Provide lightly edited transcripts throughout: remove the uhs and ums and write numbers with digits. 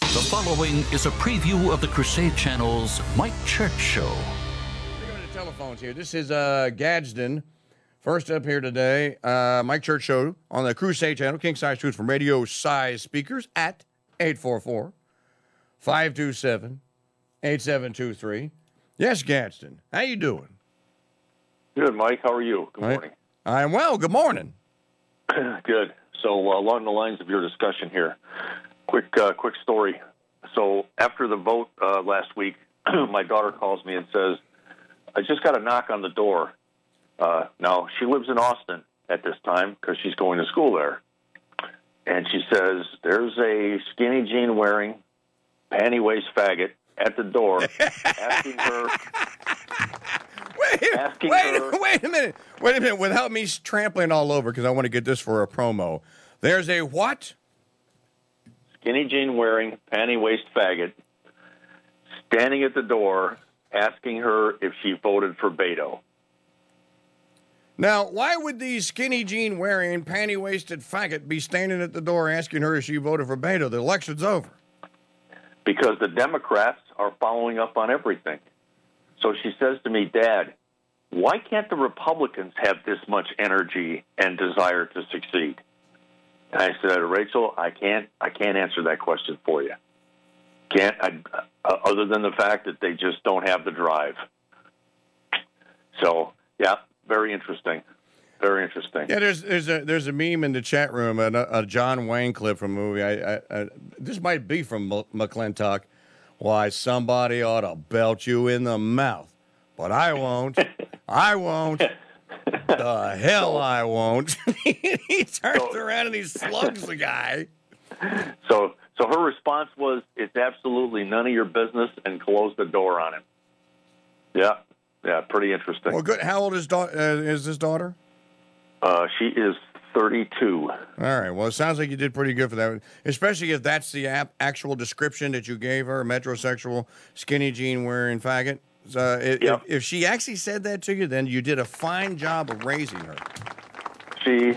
The following is a preview of the Crusade Channel's Mike Church Show. We're going to telephones here. This is Gadsden. First up here today, Mike Church Show on the Crusade Channel, king size truths from radio size speakers at 844-527-8723. Yes, Gadsden. How you doing? Good, Mike. How are you? Good morning. I'm well. Good morning. Good. So along the lines of your discussion here, quick story. So after the vote last week, my daughter calls me and says, I just got a knock on the door. Now, she lives in Austin at this time because she's going to school there. And she says, there's a skinny jean wearing, panty waist faggot at the door asking her... Wait a minute. Without me trampling all over, because I want to get this for a promo. There's a what? Skinny jean wearing, panty waist faggot standing at the door asking her if she voted for Beto. Now, why would the skinny jean wearing, panty waisted faggot be standing at the door asking her if she voted for Beto? The election's over. Because the Democrats are following up on everything. So she says to me, Dad, why can't the Republicans have this much energy and desire to succeed? And I said, Rachel, I can't answer that question for you. Other than the fact that they just don't have the drive. So, yeah, very interesting. Very interesting. Yeah, there's a meme in the chat room, a John Wayne clip from a movie. This might be from McClintock. Why, somebody ought to belt you in the mouth. But I won't. I won't. The hell I won't. He turns around and he slugs the guy. So her response was, it's absolutely none of your business, and closed the door on him. Yeah, pretty interesting. Well, good. How old is this daughter? She is 32. All right. Well, it sounds like you did pretty good for that, especially if that's the actual description that you gave her, metrosexual, skinny jean wearing faggot. If she actually said that to you, then you did a fine job of raising her. She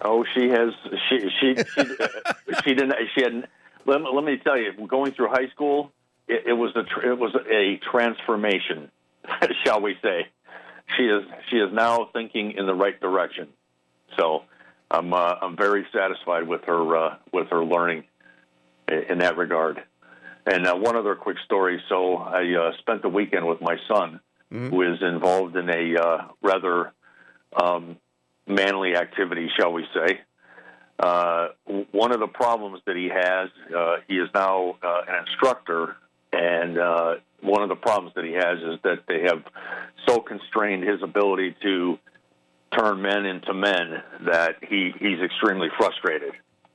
didn't. Let me tell you, going through high school, it was a transformation, shall we say? She is now thinking in the right direction. So I'm very satisfied with her learning in that regard. And one other quick story. So I spent the weekend with my son, who is involved in a rather manly activity, shall we say. One of the problems that he is now an instructor, and one of the problems that he has is that they have so constrained his ability to turn men into men that he's extremely frustrated.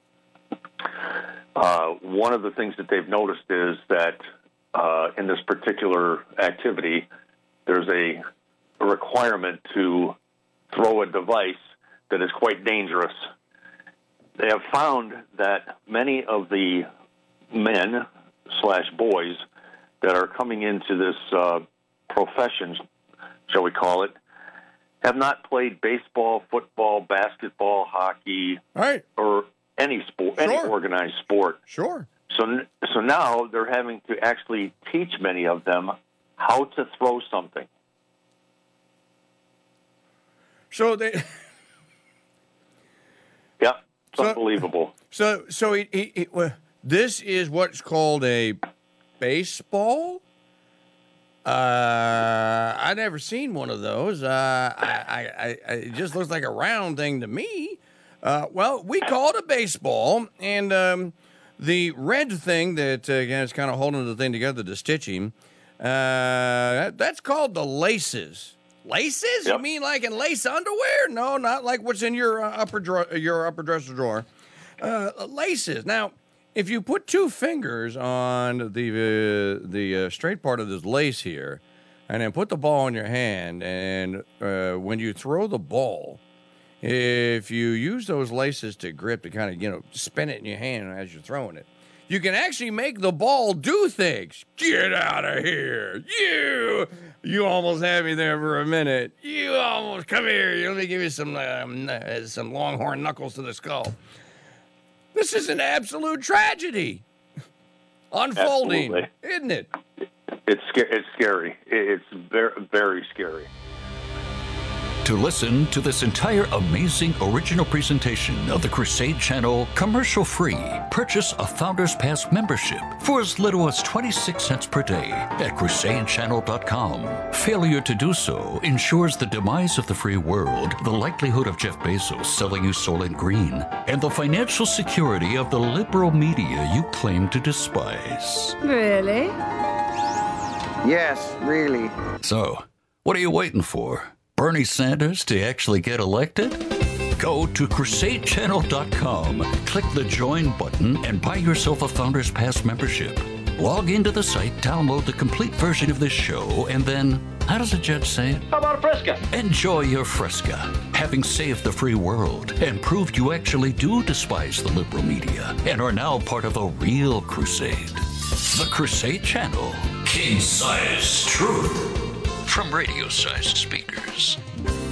One of the things that they've noticed is that in this particular activity, there's a requirement to throw a device that is quite dangerous. They have found that many of the men/boys that are coming into this profession, shall we call it, have not played baseball, football, basketball, hockey, or any sport, any organized sport. Sure. So now they're having to actually teach many of them how to throw something. So they. Yeah, it's unbelievable. So this is what's called a baseball. I've never seen one of those. It just looks like a round thing to me. Well, we call it a baseball, and the red thing that again is kind of holding the thing together, the stitching. That's called the laces. Laces? Yep. You mean like in lace underwear? No, not like what's in your upper dresser drawer. Laces. Now, if you put two fingers on the straight part of this lace here, and then put the ball in your hand, and when you throw the ball, if you use those laces to grip to kind of spin it in your hand as you're throwing it, you can actually make the ball do things. Get out of here. You almost had me there for a minute. You almost, come here. Let me give you some longhorn knuckles to the skull. This is an absolute tragedy. unfolding, Absolutely. isn't it? It's scary. It's very, very scary. To listen to this entire amazing original presentation of the Crusade Channel commercial-free, purchase a Founders Pass membership for as little as 26 cents per day at crusadechannel.com. Failure to do so ensures the demise of the free world, the likelihood of Jeff Bezos selling you Soylent Green, and the financial security of the liberal media you claim to despise. Really? Yes, really. So, what are you waiting for? Bernie Sanders to actually get elected? Go to crusadechannel.com, click the join button, and buy yourself a Founders Pass membership. Log into the site, download the complete version of this show, and then, how does the judge say it? How about a Fresca? Enjoy your Fresca, having saved the free world and proved you actually do despise the liberal media and are now part of a real crusade. The Crusade Channel, king-size truth. From radio-sized speakers.